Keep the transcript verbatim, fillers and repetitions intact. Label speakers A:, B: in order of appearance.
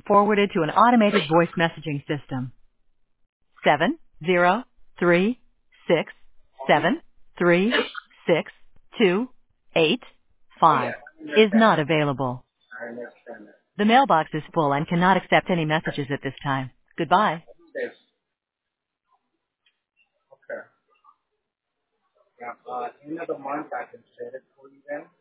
A: forwarded to an automated voice messaging system. Seven zero three six seven three six two eight
B: Oh yeah,
A: five
B: I
A: is
B: understand
A: not
B: that.
A: available.
B: I understand that.
A: The mailbox is full and cannot accept any messages at this time. Goodbye.
B: Yes. Okay. Yeah. Uh, end of the month, I can set it for you then.